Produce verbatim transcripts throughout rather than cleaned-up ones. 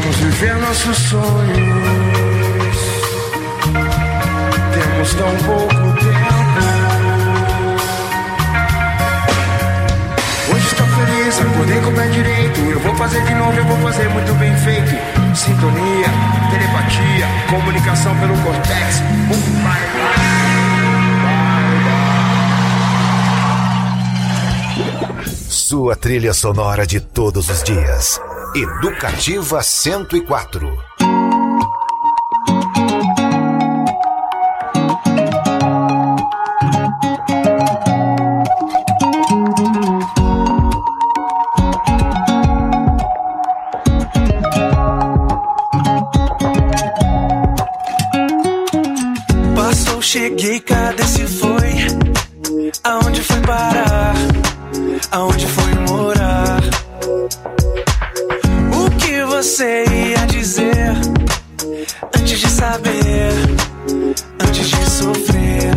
Vamos viver nossos sonhos. Temos tão pouco tempo. Hoje estou feliz, acordei com o pé direito. Eu vou fazer de novo, eu vou fazer muito bem feito. Sintonia, telepatia, comunicação pelo córtex. Um vai, vai. Sua trilha sonora de todos os dias. Educativa cento e quatro. Passou, cheguei, cadê se foi? Aonde foi parar? Aonde foi morar? O que você ia dizer antes de saber, antes de sofrer?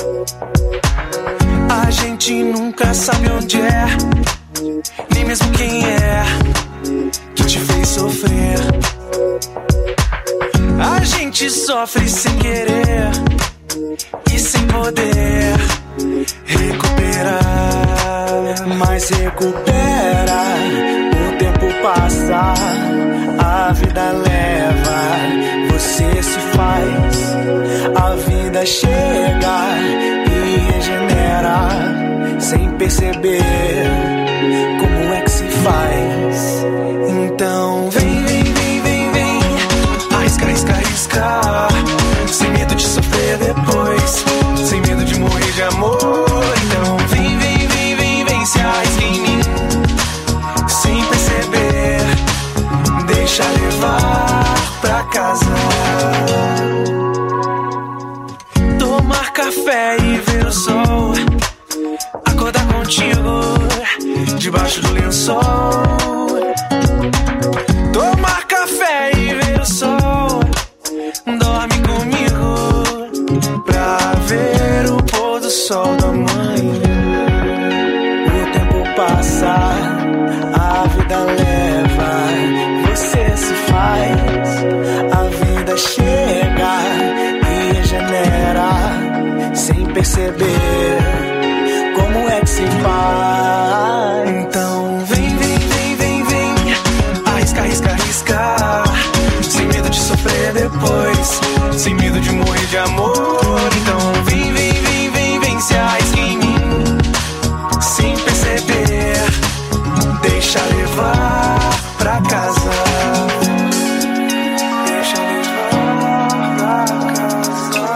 A gente nunca sabe onde é, nem mesmo quem é que te fez sofrer. A gente sofre sem querer e sem poder recuperar. Mas recupera, o tempo passa, a vida leva, você se faz, a vida chega e regenera, sem perceber como é que se faz. Então vem, vem, vem, vem, vem, arrisca, arrisca, arrisca, sem medo de sofrer depois, sem medo de morrer de amor. Então vem, vem, vem, vem, vem, se arrisca em mim, sem perceber, deixa levar pra casa. Tomar café e ver o sol, acordar contigo debaixo do lençol. Tomar café e ver o sol, dorme comigo pra ver o pôr do sol da manhã. O tempo passa, a vida leva, você se faz, a vida chega e regenera, sem perceber como é que se faz. Então vem, vem, vem, vem, vem, arrisca, arrisca, arrisca, sem medo de sofrer depois, sem medo de morrer de amor. Então vem, vem, vem, vem, vem, se arrisca em mim, sem perceber, deixa levar pra casa. Deixa levar pra casa.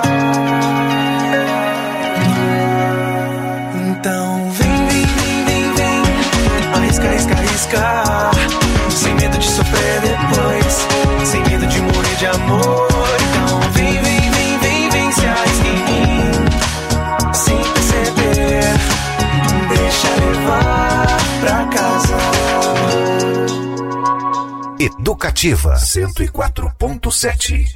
Então vem, vem, vem, vem, vem, arrisca, arrisca, arrisca, sem medo de sofrer depois, sem medo de morrer de amor. Então vem, vem, vem, vem, vem, se arrisca em mim, sem perceber, deixa levar pra casa. Educativa cento e quatro ponto sete.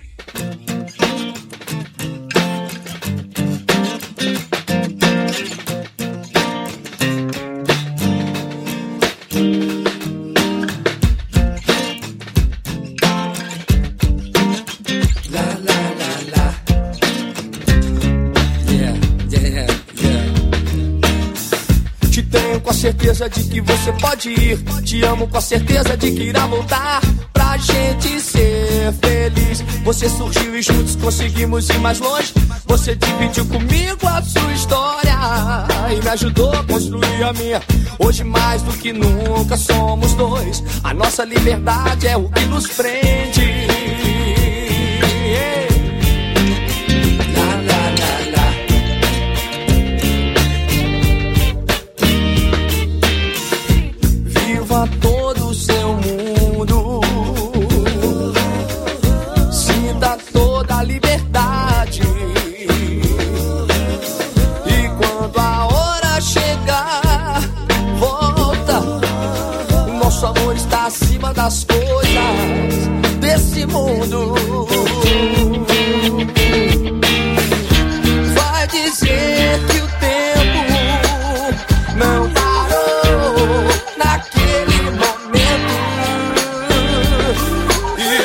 Certeza de que você pode ir, te amo com a certeza de que irá voltar pra gente ser feliz. Você surgiu e juntos conseguimos ir mais longe. Você dividiu comigo a sua história e me ajudou a construir a minha. Hoje mais do que nunca somos dois, a nossa liberdade é o que nos prende. Todo o seu mundo, sinta toda a liberdade. E quando a hora chegar, volta. O nosso amor está acima das coisas desse mundo. Vai dizer que o tempo não parou naquele momento. E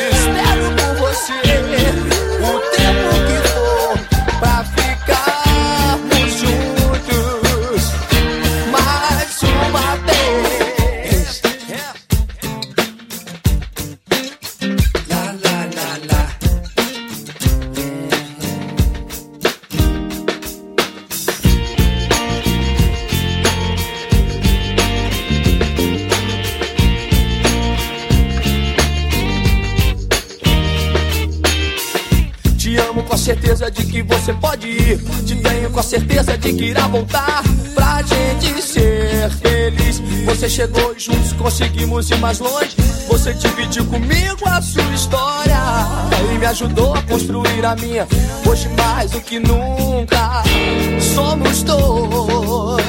com a certeza de que você pode ir. Te tenho com a certeza de que irá voltar pra gente ser feliz. Você chegou e juntos conseguimos ir mais longe. Você dividiu comigo a sua história e me ajudou a construir a minha. Hoje mais do que nunca somos dois.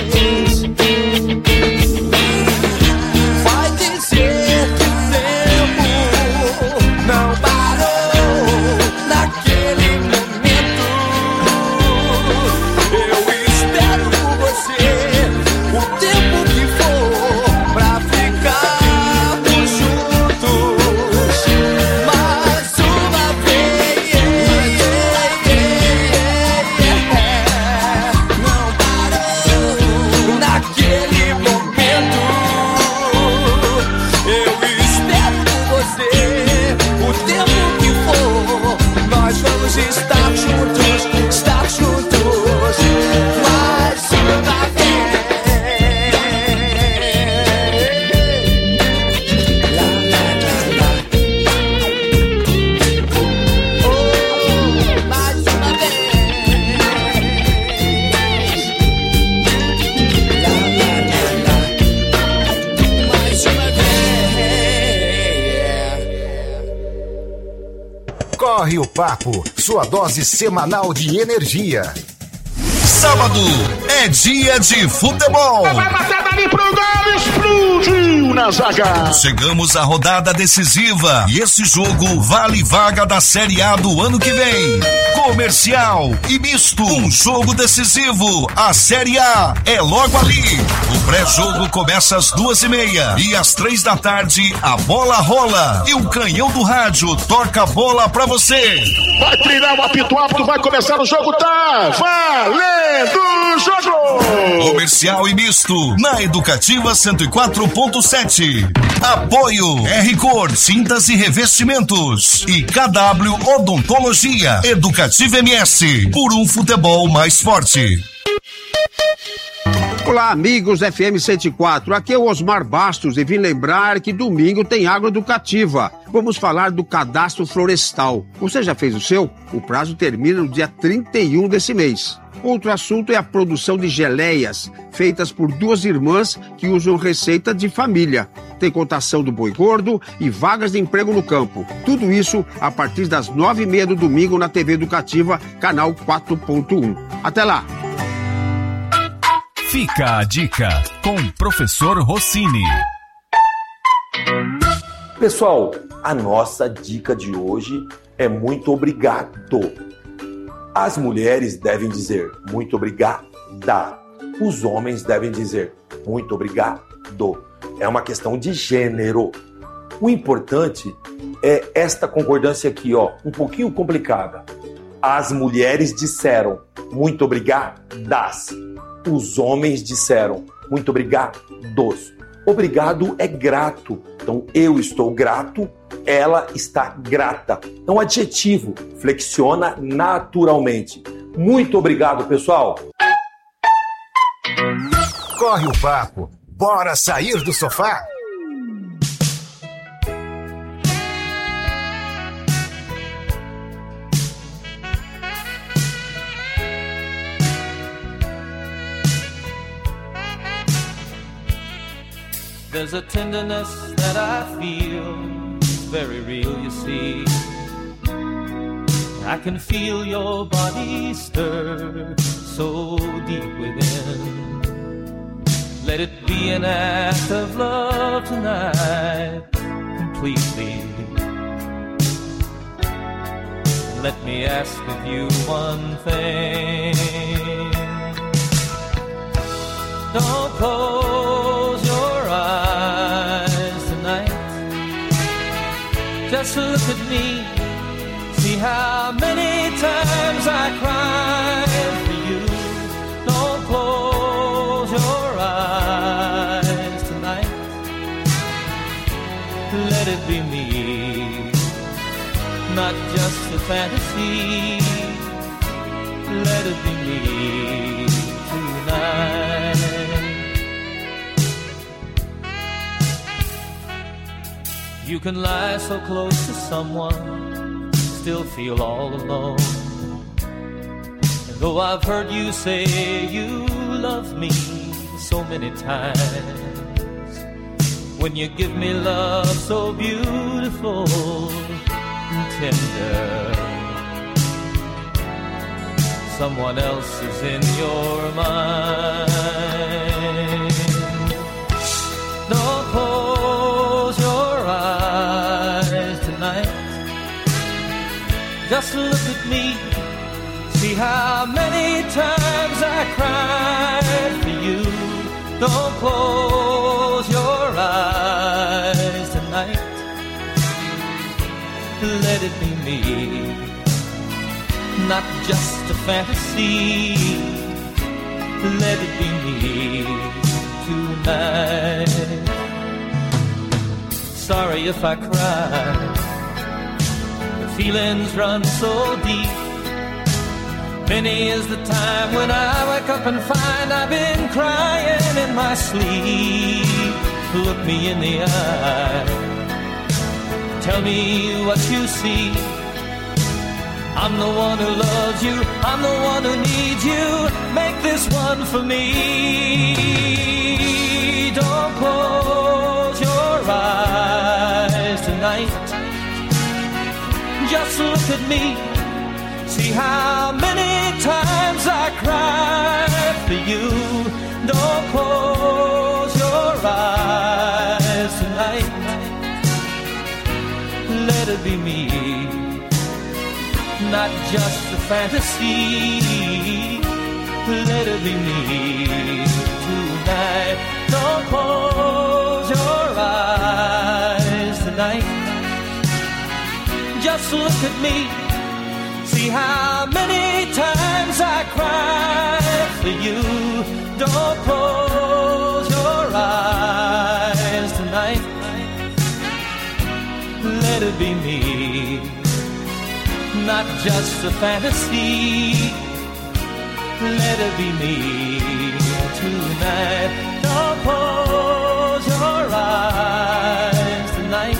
Vai dizer que o tempo não parou naquele momento. Eu espero por você o tempo que for pra ficarmos juntos mais uma vez. Não parou naquele momento. Eu espero por você o tempo que for. Nós vamos estar juntos, estar juntos mais uma vez. Lá, lá, lá, lá. Oh, mais uma vez. Lá, lá, lá, lá. Mais uma vez. Corre o Papo, sua dose semanal de energia. Sábado é dia de futebol. Vai bater dali pro gol, explodiu na zaga. Chegamos à rodada decisiva e esse jogo vale vaga da Série A do ano que vem. Comercial e misto, um jogo decisivo. A Série A é logo ali. O pré-jogo começa às duas e meia e às três da tarde a bola rola e o canhão do rádio toca a bola pra você. Vai treinar o apito apto, vai começar o jogo, tá valendo o jogo. Comercial e misto na Educativa cento e quatro ponto sete. Apoio R-Cor, tintas e revestimentos e K W Odontologia. Educativa M S, por um futebol mais forte. Olá, amigos F M cento e quatro, aqui é o Osmar Bastos e vim lembrar que domingo tem agroeducativa. Vamos falar do cadastro florestal. Você já fez o seu? O prazo termina no dia trinta e um desse mês. Outro assunto é a produção de geleias, feitas por duas irmãs que usam receita de família. Tem cotação do boi gordo e vagas de emprego no campo. Tudo isso a partir das nove e meia do domingo na T V Educativa, canal quatro ponto um. Até lá! Fica a dica com o professor Rossini. Pessoal, a nossa dica de hoje é muito obrigado. As mulheres devem dizer muito obrigada. Os homens devem dizer muito obrigado. É uma questão de gênero. O importante é esta concordância aqui, ó, um pouquinho complicada. As mulheres disseram muito obrigadas. Os homens disseram muito obrigados. Obrigado é grato. Então, eu estou grato, ela está grata. É um adjetivo, flexiona naturalmente. Muito obrigado, pessoal. Corre o Papo, bora sair do sofá? There's a tenderness that I feel, very real, you see. I can feel your body stir so deep within. Let it be an act of love tonight, completely. Let me ask of you one thing. Don't close your eyes tonight. Just look at me. See how many times I cried for you. Don't close your eyes tonight. Let it be me, not just a fantasy. Let it be me tonight. You can lie so close to someone, still feel all alone. And though I've heard you say you love me so many times, when you give me love so beautiful and tender, someone else is in your mind. Don't close your eyes tonight. Just look at me. See how many times I cried for you. Don't close your eyes tonight. Let it be me, not just a fantasy. Let it be me tonight. Sorry if I cry. The feelings run so deep. Many is the time when I wake up and find I've been crying in my sleep. Look me in the eye. Tell me what you see. I'm the one who loves you. I'm the one who needs you. Make this one for me. Don't close your eyes tonight. Just look at me. See how many times I cried for you. Don't close your eyes tonight. Let it be me, not just a fantasy. Let it be me tonight. Don't close your eyes tonight. Just look at me. See how many times I cried for you. Don't close your eyes tonight. Let it be me, not just a fantasy. Let it be me tonight. Don't close your eyes tonight.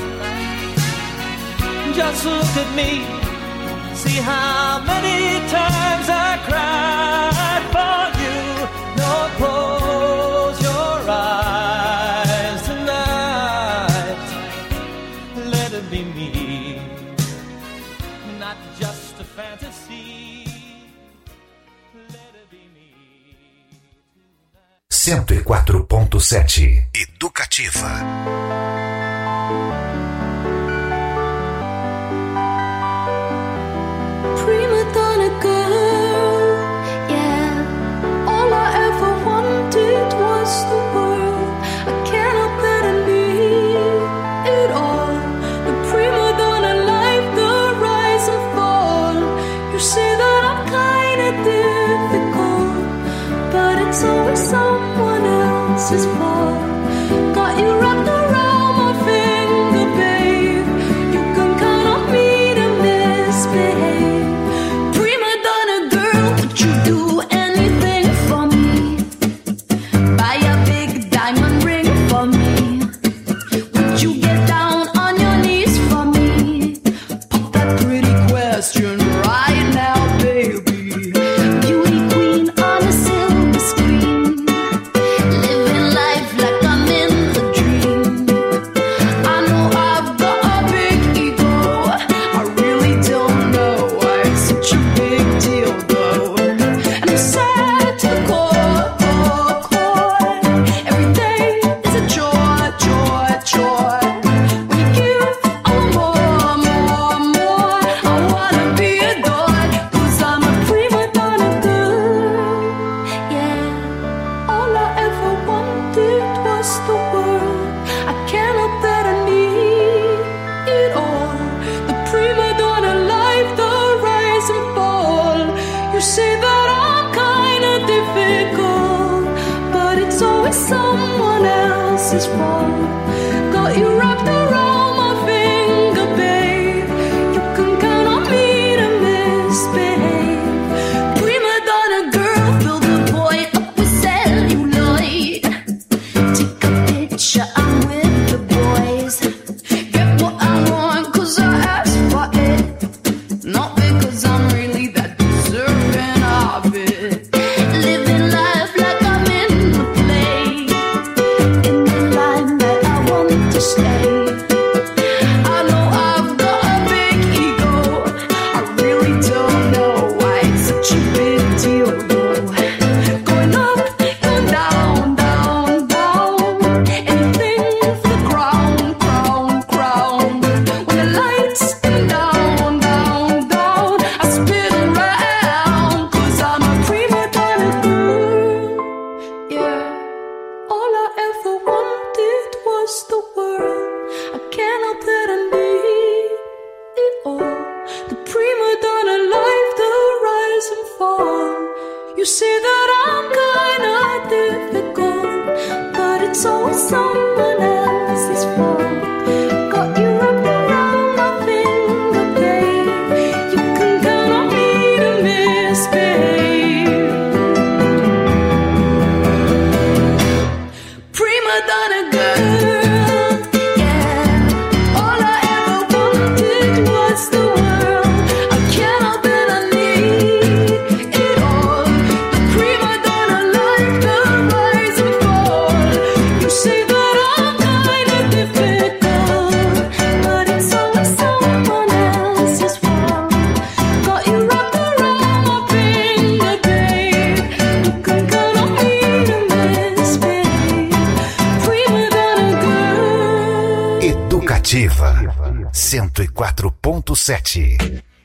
Just look at me. See how many times I cried for you. Don't close your eyes tonight. Let it be me, not just a fantasy. Let it be me tonight. cento e quatro ponto sete Educativa. Prima donna girl, yeah. All I ever wanted was the world. I can't help that I need it all. The prima donna life, the rise and fall. You say that I'm kinda difficult, but it's always someone else's fault. Got you wrapped around my finger, babe. You can count on me to misbehave. Educativa cento e quatro ponto sete.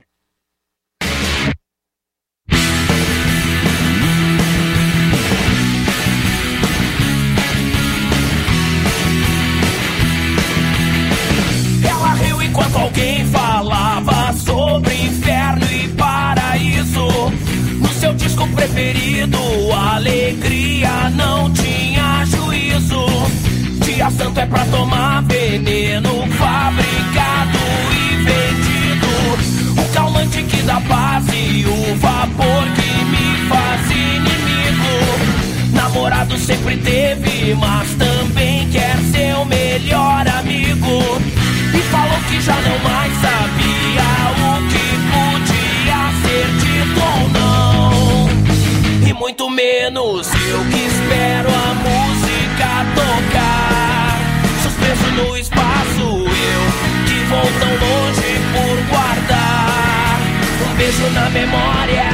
Ela riu enquanto alguém falava sobre inferno e paraíso. No seu disco preferido, alegria não tinha juízo. Dia santo é pra tomar veneno, fabricado e vendido. O calmante que dá paz e o vapor que me faz inimigo. Namorado sempre teve, mas também quer ser o melhor amigo. E falou que já não mais sabia o que podia ser dito ou não. E muito menos eu que espero a música tocar. Suspenso no espaço, eu que vou tão longe por guardar um beijo na memória.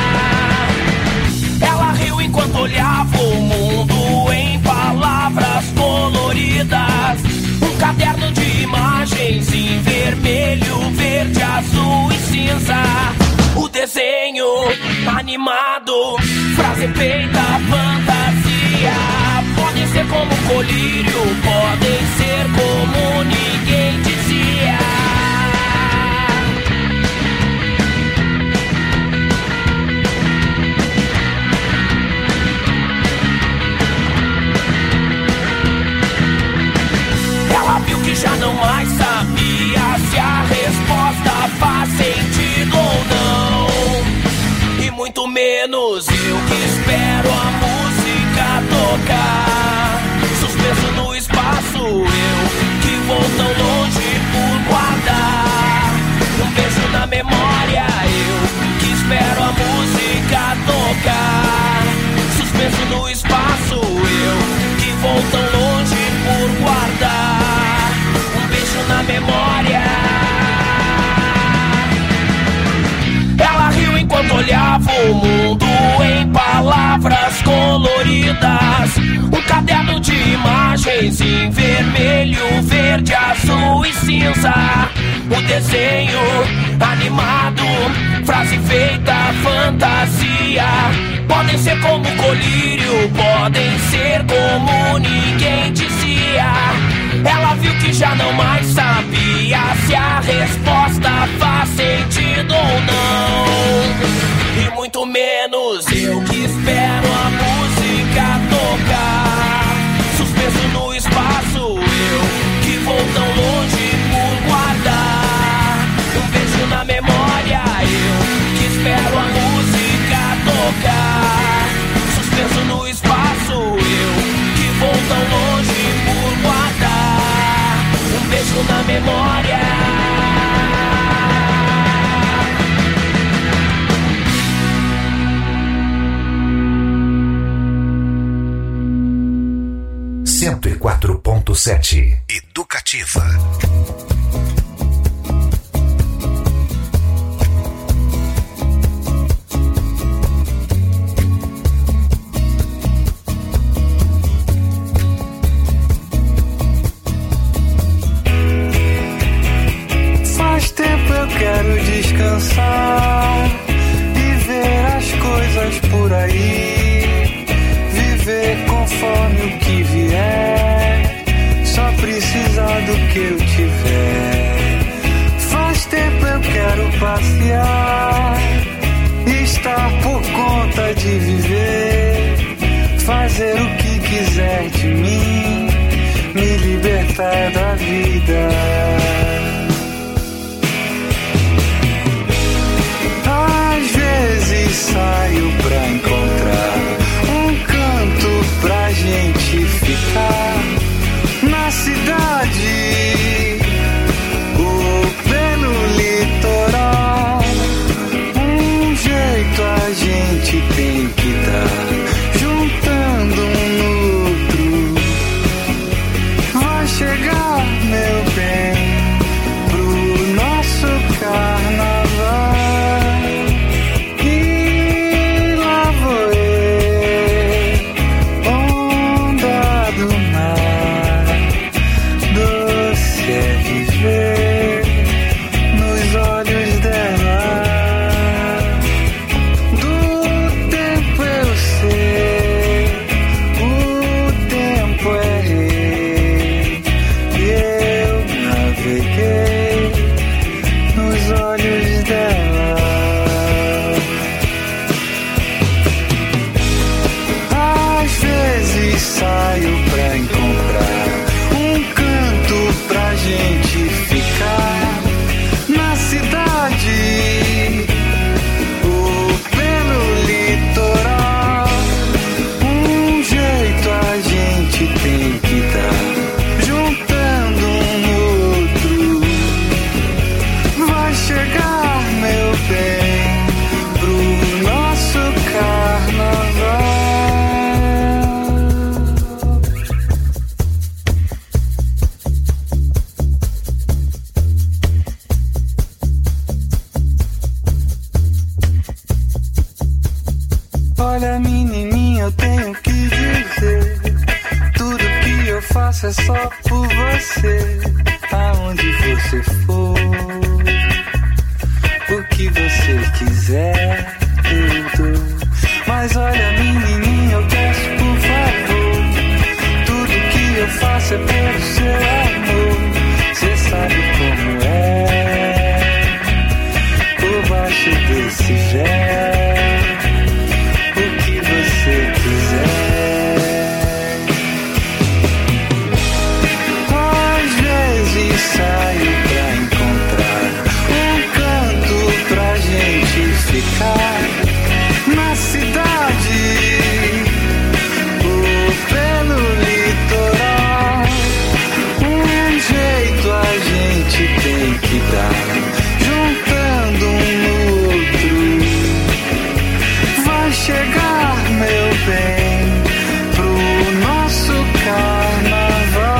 Ela riu enquanto olhava o mundo em palavras coloridas. Um caderno de imagens em vermelho, verde, azul e cinza. O desenho animado, frase feita, fantasia. Podem ser como colírio, podem ser como ninguém dizia. Ela viu que já não mais sabia se a resposta faz sentido ou não. E muito menos eu que espero a música tocar. Suspenso no espaço, eu que vou tão longe por guardar um beijo na memória. Eu que espero a música tocar. Suspenso no espaço, eu que vou tão longe por guardar um beijo na memória. Ela riu enquanto olhava o mundo em palavras coloridas. Um caderno de imagens em vermelho, verde, azul e cinza. O desenho animado, frase feita, fantasia. Podem ser como colírio, podem ser como ninguém dizia. Ela viu que já não mais sabia se a resposta faz sentido ou não. E muito menos eu que espero a música tocar. Suspenso no espaço, eu que vou tão longe por guardar um beijo na memória. Eu que espero a música tocar. Suspenso no espaço, eu que vou tão longe por guardar um beijo na memória. cento e quatro ponto sete. Educativa. Faz tempo eu quero descansar e ver as coisas por aí. Viver conforme o que vier, só precisar do que eu tiver. Faz tempo eu quero passear, estar por conta de viver, fazer o que quiser de mim, me libertar da vida. Às vezes saio pra encontrar um canto pra gente ficar na cidade ou pelo litoral. Um jeito a gente tem que dar, juntando um no outro. Vai chegar, meu bem, faço é só por você, aonde você for. O que você quiser, eu dou. Mas olha, menininha, eu peço por favor, tudo que eu faço é pelo seu amor. Cê sabe como é, por baixo desse véu, o que você quiser. Às vezes saio pra encontrar um canto pra gente ficar na cidade ou pelo litoral. Um jeito a gente tem que dar, juntando um no outro. Vai chegar, meu bem, pro nosso carnaval.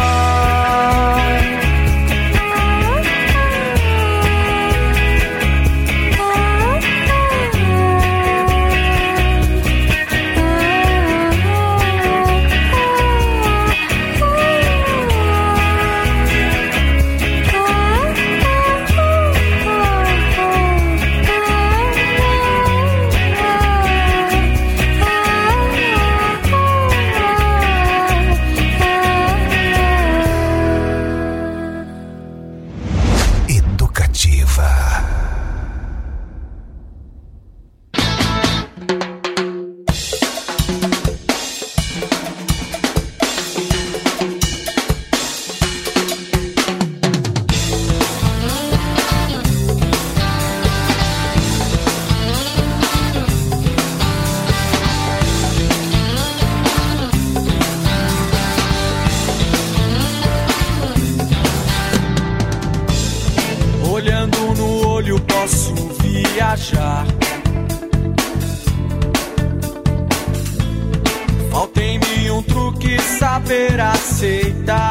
Falta em mim um truque, saber aceitar.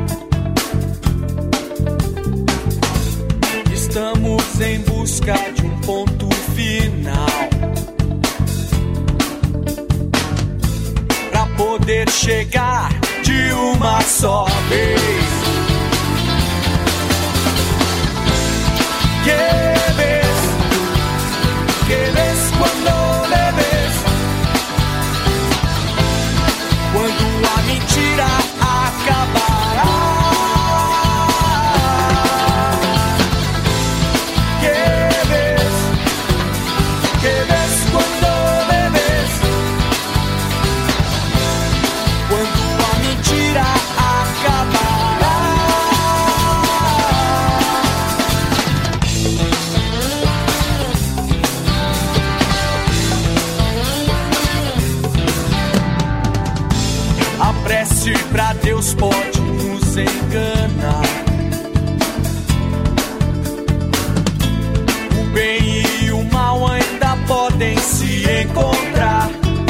Estamos em busca de um ponto final, pra poder chegar de uma só vez. Que ves, que ves quando me ves, quando a mentira acabará. Que ves, que ves quando me ves, quando a mentira acabará. A prece pra Deus pode nos enganar. O bem e o mal ainda podem se encontrar.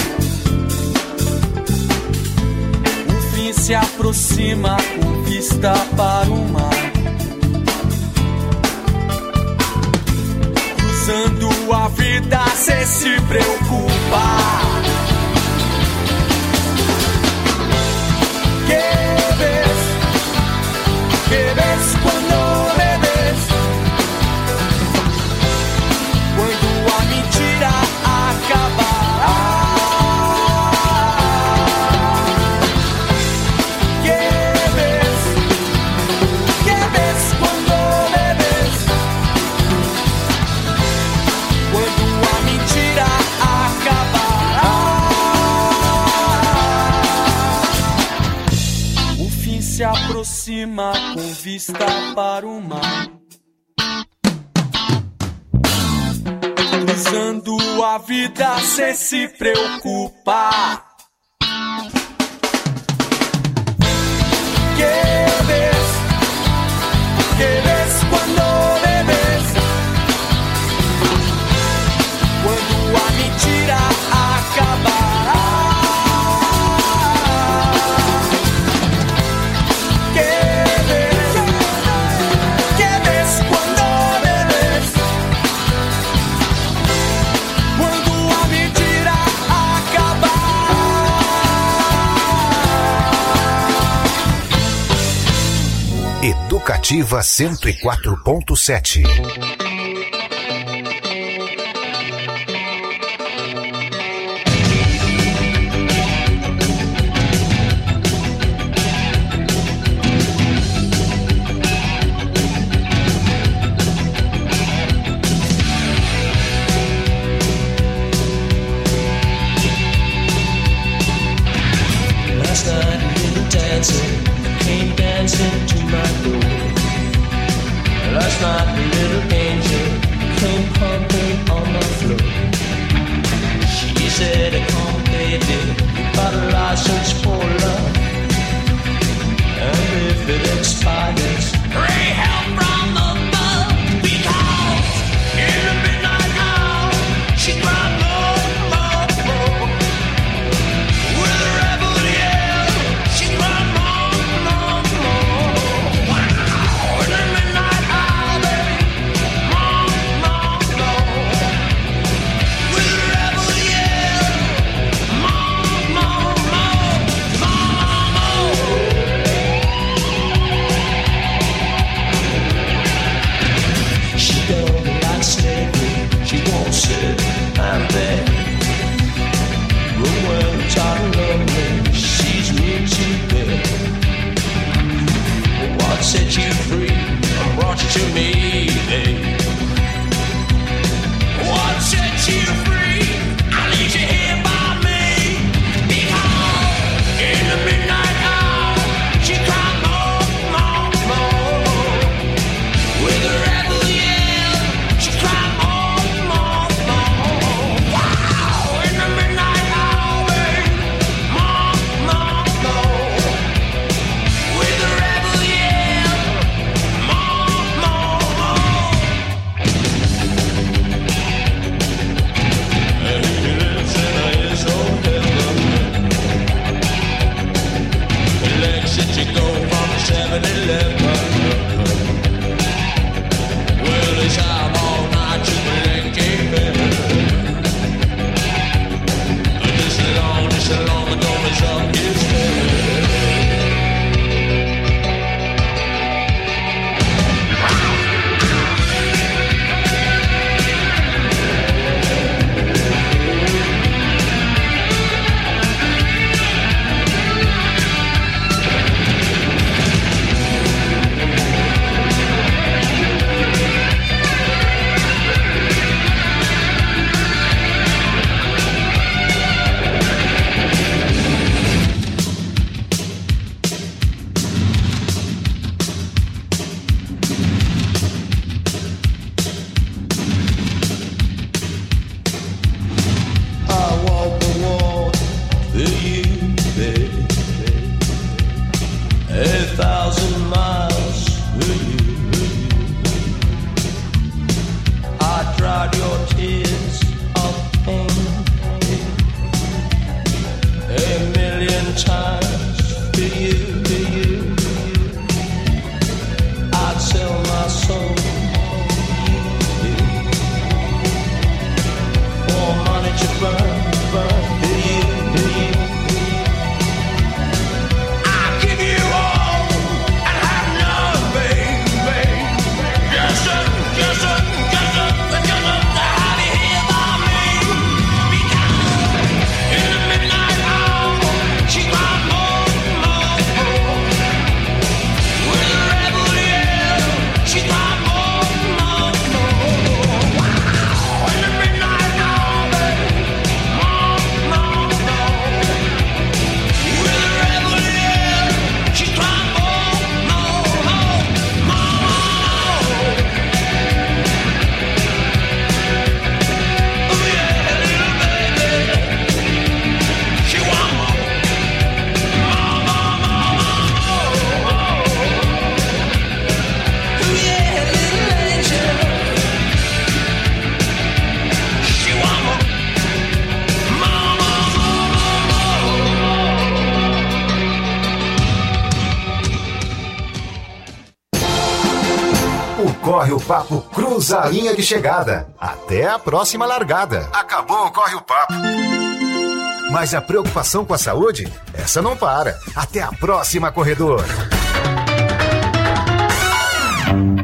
O fim se aproxima com vista para o mar. Cruzando a vida sem se preocupar. Que ves, que ves quando me ves, quando a mentira acabará. Que ves, que ves quando me ves, quando a mentira acabará. Se aproxima com vista para o mar. Cruzando a vida sem se preocupar. Que ves, que ves quando me ves, quando a mentira acabará. Educativa cento e quatro ponto sete. Came dancing to my door. Last night a little angel came pumping on my floor. She said, come baby, you got a license for love, and if it expires, pray help from above. Because in the midnight hour she cried more, more, more. With a rebel yell she cried more. What set you free and brought you to me, babe? What set you free? I leave you here by me. Because in the midnight hour she cried more, more, more. With a rebel yell she cried more, more, more. Wow! In the midnight hour, babe, more, more, more. With a rebel yell, more, more, more. And he lives in his own heaven. Legs that you go from seven eleven. Well, it's out all night to the leg game. This long, this long ago is up his head. I walk the walk for you, babe. A thousand miles for you. I dried your tears of pain a million times for you, for you. I'd sell my soul for money to burn, burn for you, for you. I give you all and have none, babe, babe. Yes, sir, yes, sir, yes, sir, yes, sir. Have you here by me? Because in the midnight hour she cried more, more, more. With a rebel yell she cried more, more, more. Wow! In the midnight hour, babe, more, more, more. With a rebel yell she cried more, more, more, more. Oh yeah, little baby, she want more, more, more, more, more. Oh yeah, little angel, she want more, more, more, more. O Corre o Papo cruza a linha de chegada. Até a próxima largada. Acabou o Corre o Papo. Mas a preocupação com a saúde, essa não para. Até a próxima, corredor.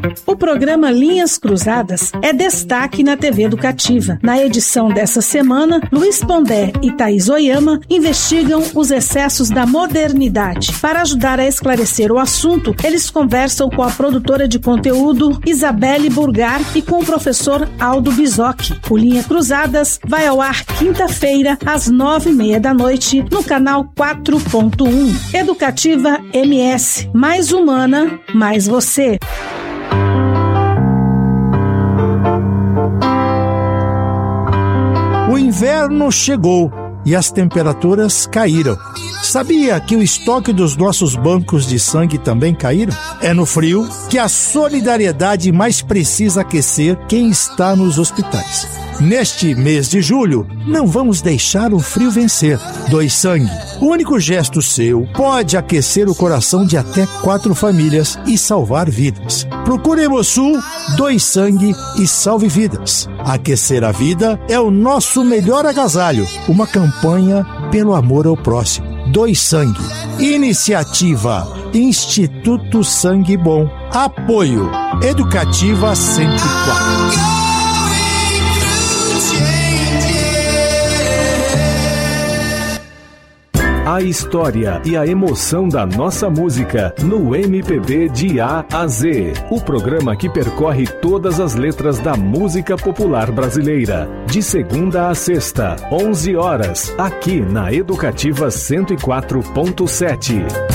O programa Linhas Cruzadas é destaque na T V Educativa. Na edição dessa semana, Luiz Pondé e Thaís Oyama investigam os excessos da modernidade. Para ajudar a esclarecer o assunto, eles conversam com a produtora de conteúdo Isabelle Burgar e com o professor Aldo Bizocchi. O Linhas Cruzadas vai ao ar quinta-feira, às nove e meia da noite, no canal quatro ponto um. Educativa M S. Mais humana, mais você. O inverno chegou e as temperaturas caíram. Sabia que o estoque dos nossos bancos de sangue também caíram? É no frio que a solidariedade mais precisa aquecer quem está nos hospitais. Neste mês de julho, não vamos deixar o frio vencer. Doe sangue. O único gesto seu pode aquecer o coração de até quatro famílias e salvar vidas. Procure Hemosul, doe sangue e salve vidas. Aquecer a vida é o nosso melhor agasalho. Uma campanha pelo amor ao próximo. Doe sangue. Iniciativa Instituto Sangue Bom. Apoio Educativa cento e quatro. A história e a emoção da nossa música no M P B de A a Z. O programa que percorre todas as letras da música popular brasileira. De segunda a sexta, onze horas, aqui na Educativa cento e quatro ponto sete.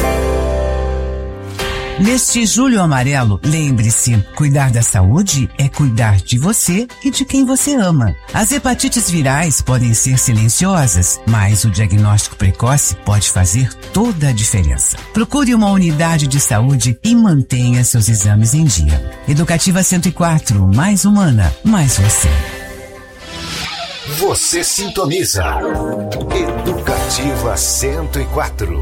Neste Julho Amarelo, lembre-se, cuidar da saúde é cuidar de você e de quem você ama. As hepatites virais podem ser silenciosas, mas o diagnóstico precoce pode fazer toda a diferença. Procure uma unidade de saúde e mantenha seus exames em dia. Educativa cento e quatro, mais humana, mais você. Você sintoniza Educativa cento e quatro.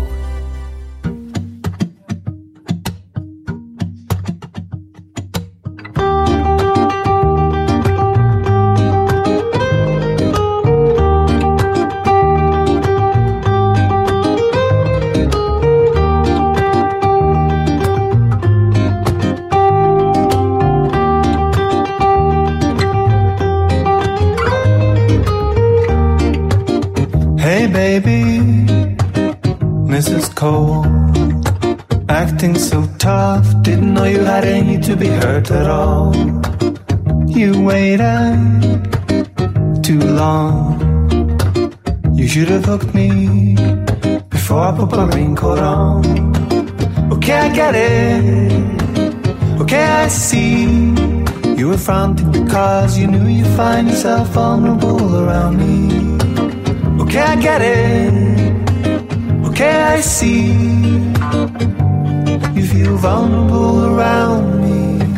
Acting so tough, didn't know you had any to be hurt at all. You waited too long. You should have hooked me before I put my raincoat on. Okay, I get it. Okay, I see. You were fronting because you knew you'd find yourself vulnerable around me. Okay, I get it. Okay, I see. You feel vulnerable around me.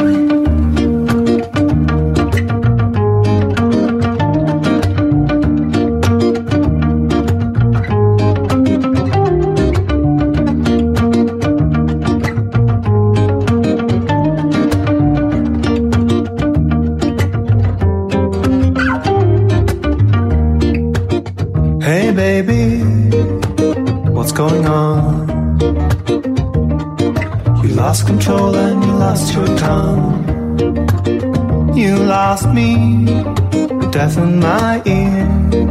Hey baby, what's going on? You lost control and you lost your tongue. You lost me, deafened my ear.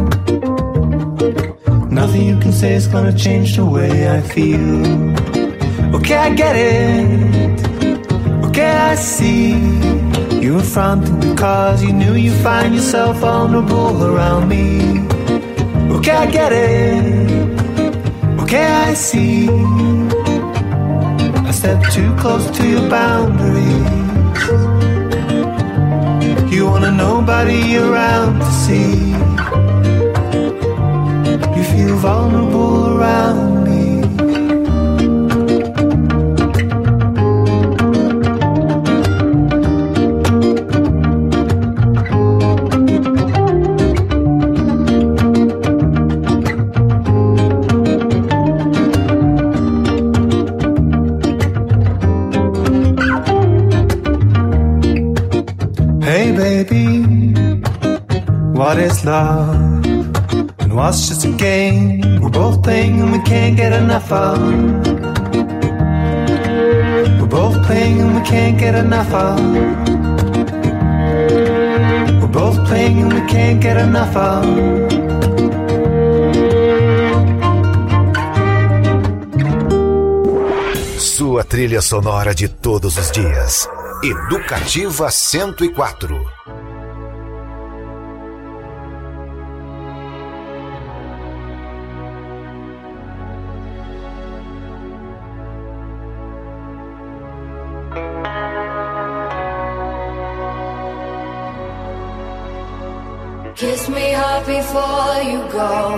Nothing you can say is gonna change the way I feel. Okay, I get it. Okay, I see. You were fronting because you knew you'd find yourself vulnerable around me. Okay, I get it. Okay, I see. I stepped too close to your boundaries. You want nobody around to see. You feel vulnerable around me. What is love? And what's just a game we're both playing and we can't get enough of? We're both playing and we can't get enough of. We're both playing and we can't get enough of. Sua trilha sonora de todos os dias. Educativa cento e quatro. Kiss me hard before you go.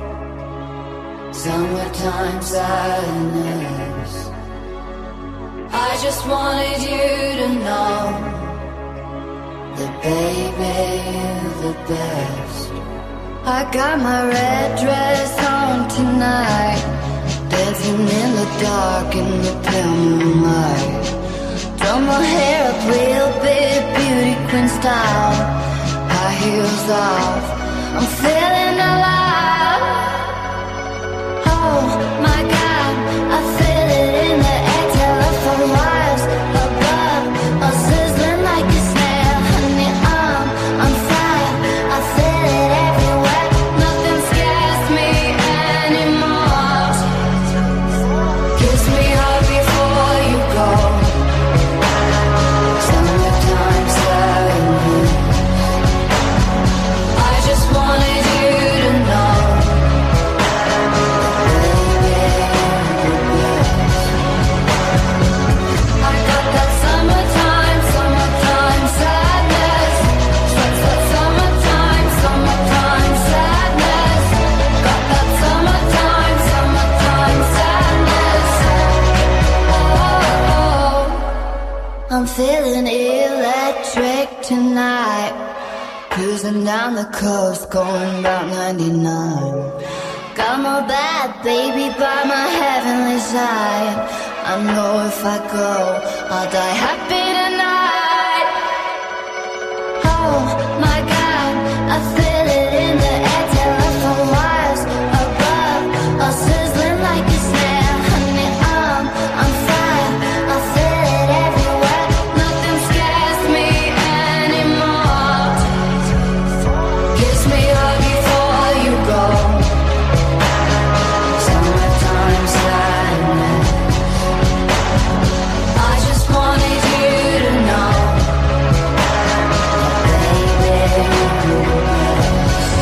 Summertime sadness. I just wanted you to know that baby, you're the best. I got my red dress on tonight, dancing in the dark in the pale moonlight. Done my hair up real big, beauty queen style. High heels off, I'm feeling alive. Oh my God, I feel it in the air. Telephone wires above, I'm sizzling like a snail. Honey, I'm on fire, I feel it everywhere. Nothing scares me anymore. Kiss me hard before you go. Summertime sadness. I just wanted you to know, baby, I got that summertime, summertime sadness. Such that summertime, summertime sadness. Got that summertime, summertime sadness. Oh, I'm feeling electric tonight. Cruising down the coast, going about ninety-nine. Got my bad baby by my heavenly side. I know if I go, I'll die happy tonight. Oh my God, I feel it in the air. Telephone wires above, all sizzling like a snail. Honey, I'm on fire, I feel it everywhere. Nothing scares me anymore. Kiss me hard before you go. Summertime sadness. I just wanted you to know, baby, you're the best.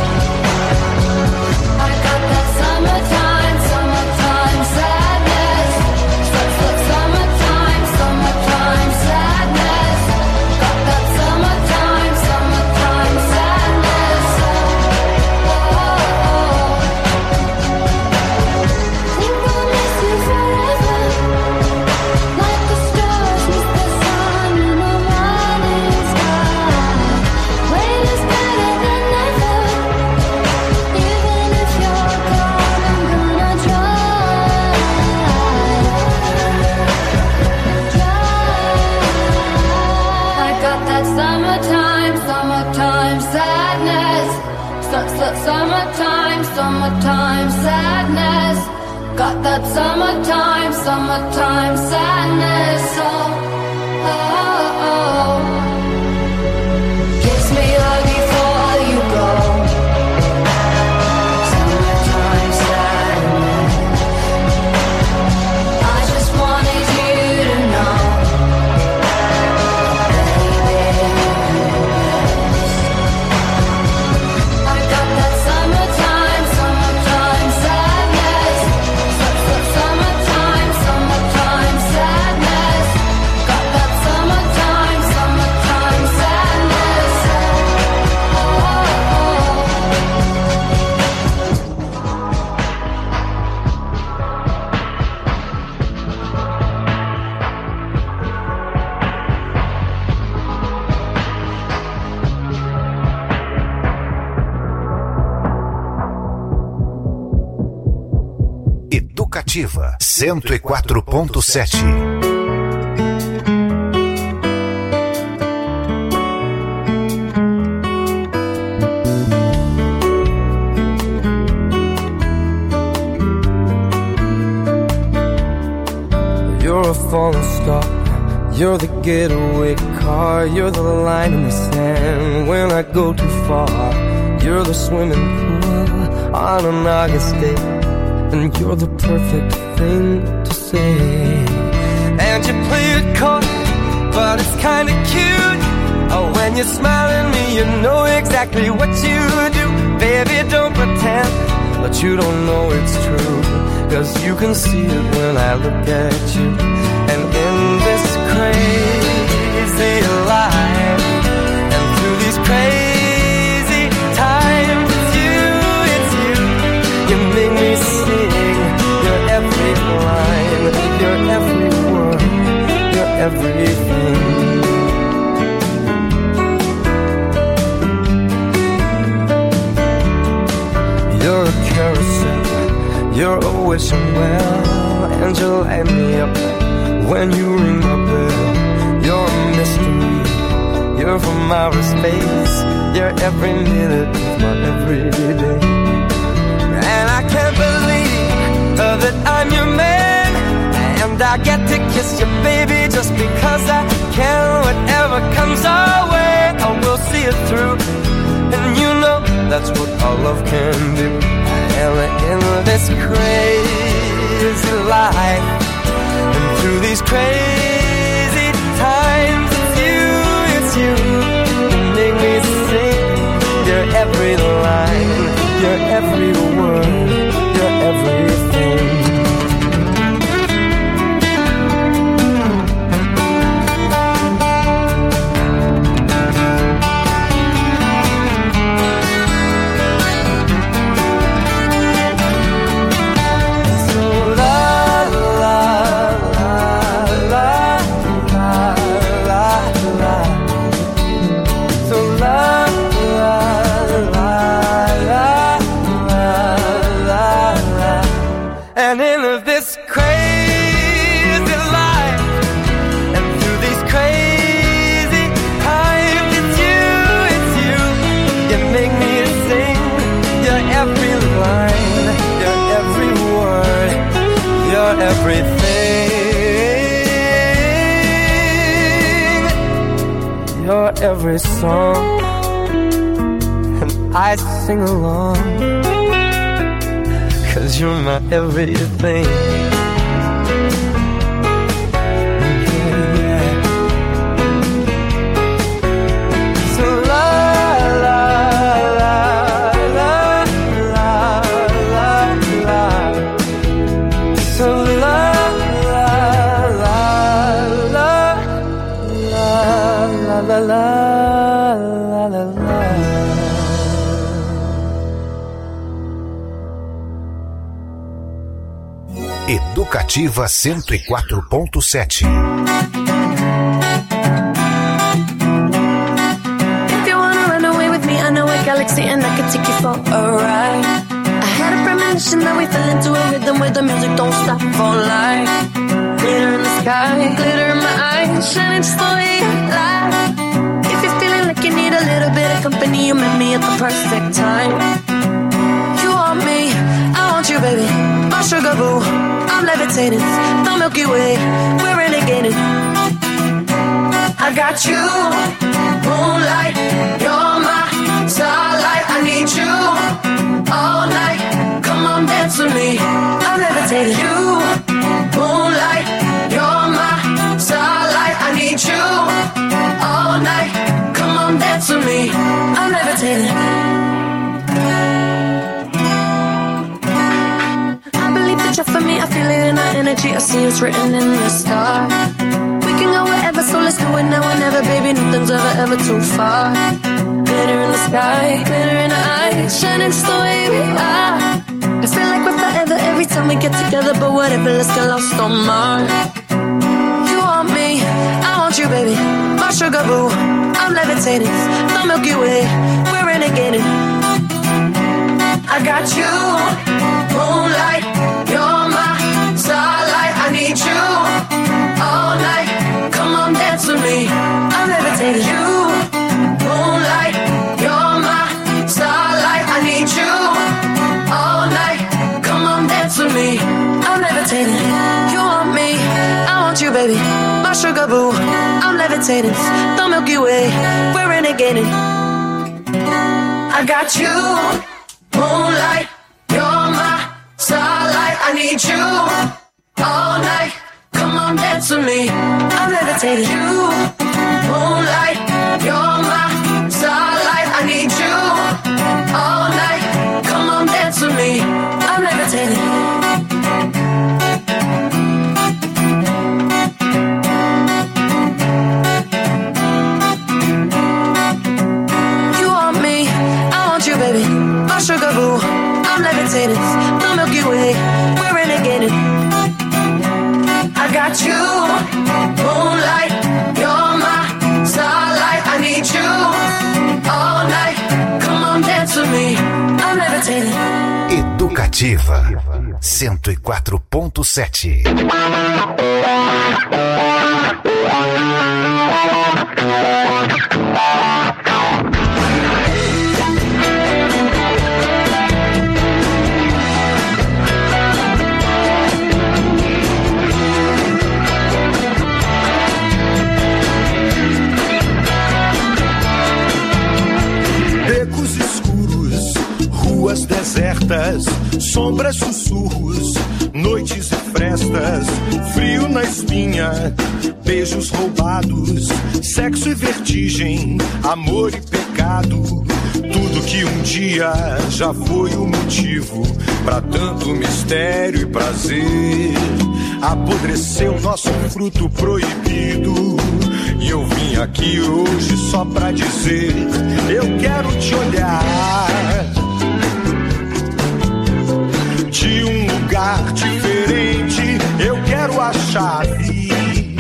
I got that summertime, summertime sadness. Such that summertime, summertime sadness. Got that summertime, summertime sadness. Oh, think I'll miss you forever, like the stars miss the sun in the morning sky. Rain is better than never, even if you're gone, I'm gonna try. I got that summertime, summertime sadness. Su- su- Summertime, summertime sadness. Got that summertime, summertime sadness. Oh, oh, oh. Kiss me hard before you go. Summertime sadness. I just wanted you to know, baby, I got that summertime, summertime sadness. Su- su- Summertime, summertime sadness. Got that summertime, summertime sadness. Oh, oh, Educativa cento e quatro ponto sete. You're a falling star, getaway car. You're the line in the sand when I go too far. You're the swimming pool on an August day, and you're the perfect thing to say. And you play it coy, but it's kinda cute. Oh, when you smile at me, you know exactly what you do. Baby, don't pretend that you don't know it's true, 'cause you can see it when I look at you. And in this crazy life, and through these crazy times, it's you, it's you. You make me sing your every line, your every word, your everything. You're a carousel, you're a wishing well, and you light me up when you ring my bell. You're a mystery, you're from outer space. You're every minute of my everyday. And I can't believe uh, that I'm your man, and I get to kiss you, baby, just because I can. Whatever comes our way, I will see it through. And you know that's what our love can do. And in this crazy life, and through these crazy times, it's you, it's you. You make me sing your every line, your every word, your everything. And in this crazy life, and through these crazy times, it's you, it's you. You make me sing your every line, your every word, your everything, your every song, and I sing along. 'Cause you're my everything. Yeah. So la la la la la la la. So la la la la la la la la la la. Educativa cento e quatro ponto sete. If you wanna run away with me, I know a galaxy and I can take you for a ride. I had a premonition that we fell into a rhythm where the music don't stop for life. Glitter in the sky, glitter in my eyes, shining just the way you lie. If you're feeling like you need a little bit of company, you met me at the perfect time. You want me, I want you, baby, my sugar boo. I'm levitating, the Milky Way, we're renegading. I got you, moonlight, you're my starlight. I need you all night, come on dance with me. I'm levitating. You, moonlight, you're my starlight. I need you all night, come on dance with me. I'm levitating. For me, I feel it in our energy. I see it's written in the stars. We can go wherever, so let's do it now or never, baby. Nothing's ever, ever too far. Glitter in the sky, glitter in our eyes, shining just the way we are. I feel like we're forever every time we get together, but whatever, let's get lost on Mars. You want me, I want you, baby, my sugar boo. I'm levitating, the Milky Way, we're renegading. I got you, moonlight, you're my starlight. I need you all night, come on dance with me. I'm levitating. You, moonlight, you're my starlight. I need you all night, come on dance with me. I'm levitating. You want me, I want you, baby, my sugar boo. I'm levitating. levitating, the Milky Way, we're renegading. I got you, moonlight, you're my starlight. I need you all night. Come on, dance with me. I'm levitating. You, moonlight, you're my starlight. I need you all night. Come on, dance with me. I'm levitating. You want me, I want you, baby. My sugar boo, I'm levitating. The Milky Way, we're renegading. I got you, moonlight, you're my starlight. I need you all night. Come on, dance with me. I'm levitating. Educativa cento e quatro ponto sete. Becos escuros, ruas desertas, sombras, sussurros, noites e frestas, frio na espinha, beijos roubados, sexo e vertigem, amor e pecado, tudo que um dia já foi o motivo pra tanto mistério e prazer. Apodreceu nosso fruto proibido e eu vim aqui hoje só pra dizer: eu quero te olhar de um lugar diferente. Eu quero a chave,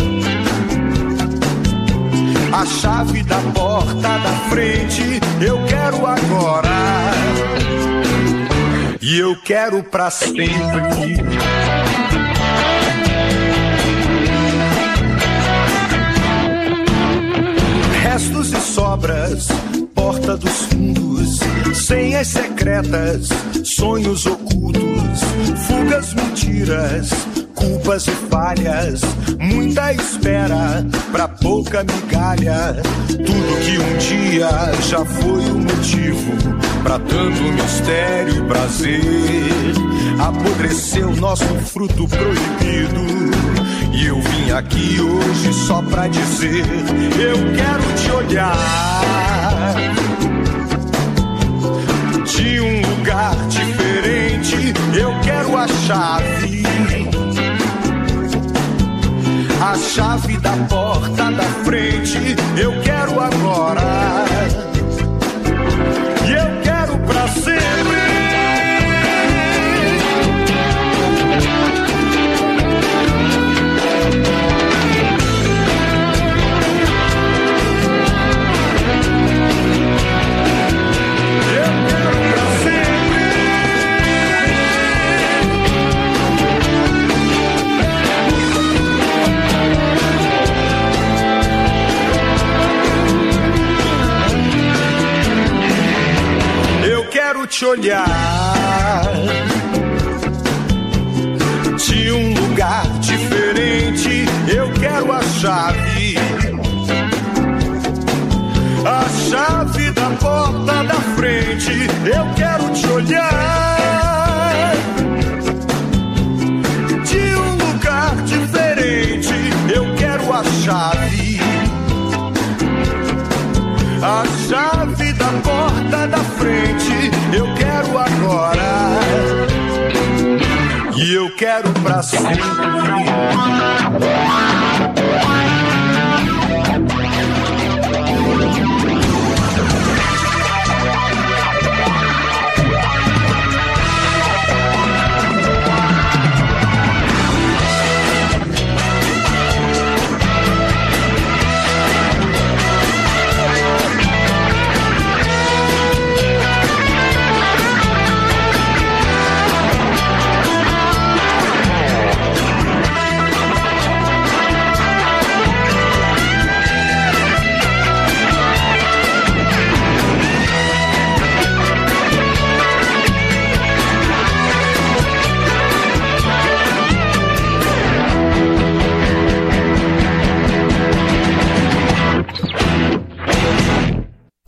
a chave da porta da frente. Eu quero agora e eu quero pra sempre. Restos e sobras, porta dos fundos, senhas secretas, sonhos ocultos, fugas, mentiras, culpas e falhas, muita espera pra pouca migalha, tudo que um dia já foi o motivo pra tanto mistério e prazer. Apodreceu nosso fruto proibido e eu vim aqui hoje só pra dizer: eu quero te olhar de um lugar diferente. Eu quero a chave, a chave da porta da frente. Eu quero agora e eu quero pra sempre. Quero te olhar de um lugar diferente. Eu quero a chave, a chave da porta da frente. Eu quero te olhar de um lugar diferente. Eu quero a chave, a chave da porta da frente. Eu quero agora e eu quero pra sempre.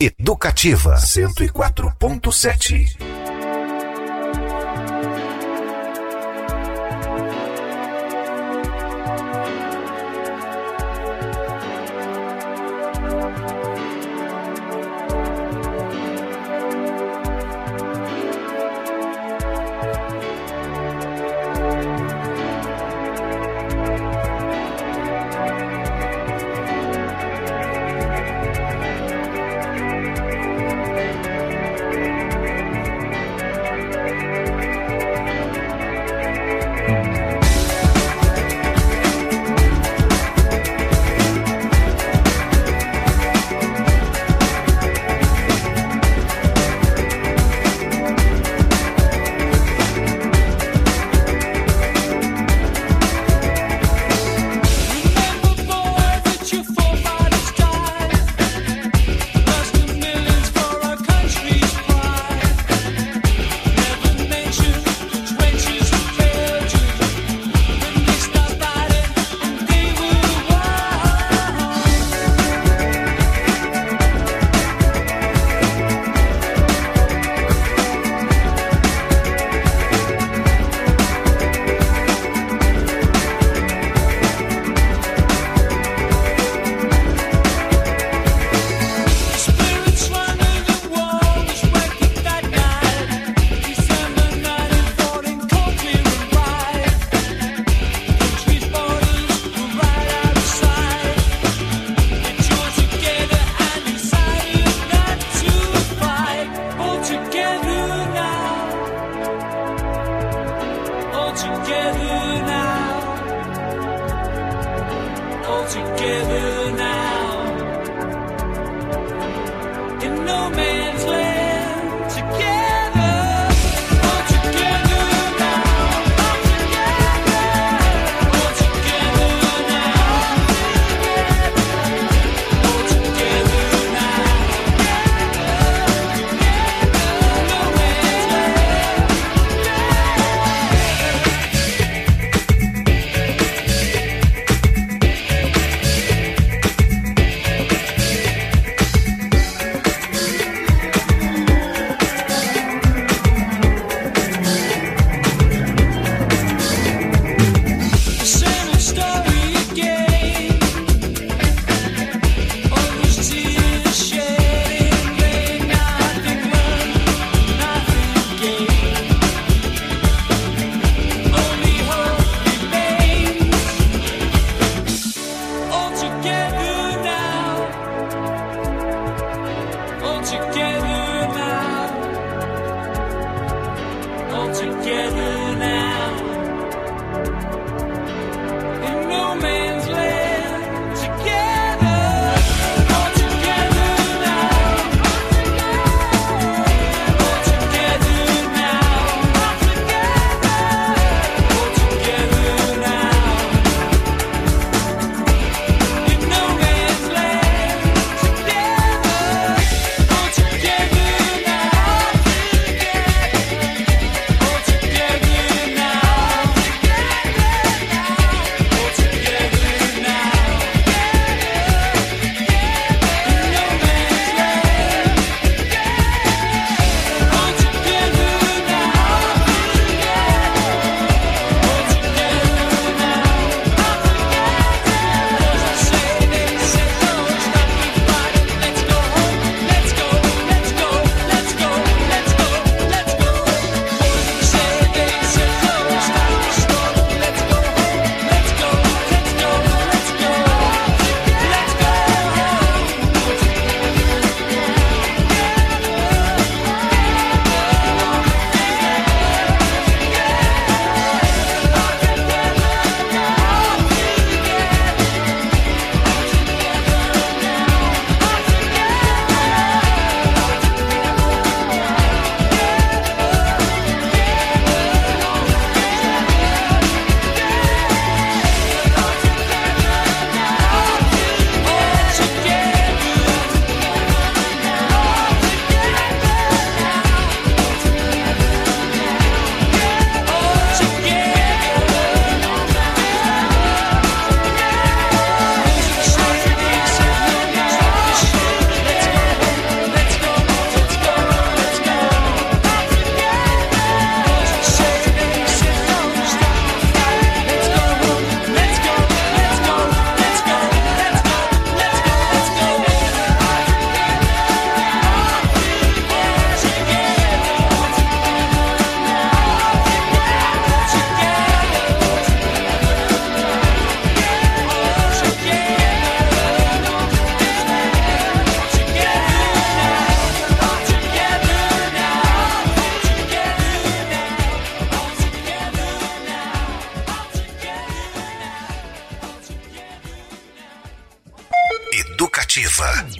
Educativa cento e quatro ponto sete.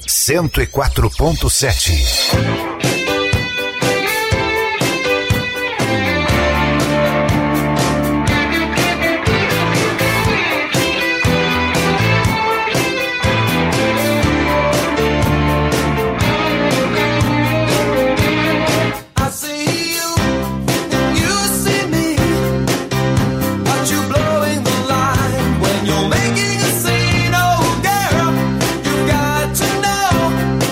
cento e quatro ponto sete.